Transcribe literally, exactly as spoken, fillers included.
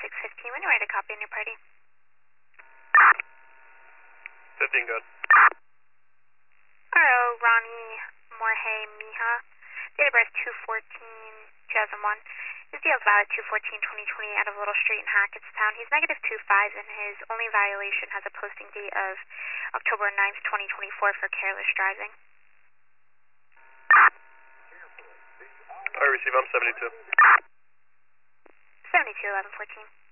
six fifteen, when you're ready to copy in your party. fifteen good. Hello, Ronnie Morhe Miha. Date of birth two fourteen two thousand one. His deal is valid two fourteen twenty twenty out of Little Street in Hackettstown. He's negative two five and his only violation has a posting date of October ninth, twenty twenty-four for careless driving. I receive, I'm seventy-two. seventy-two eleven fourteen.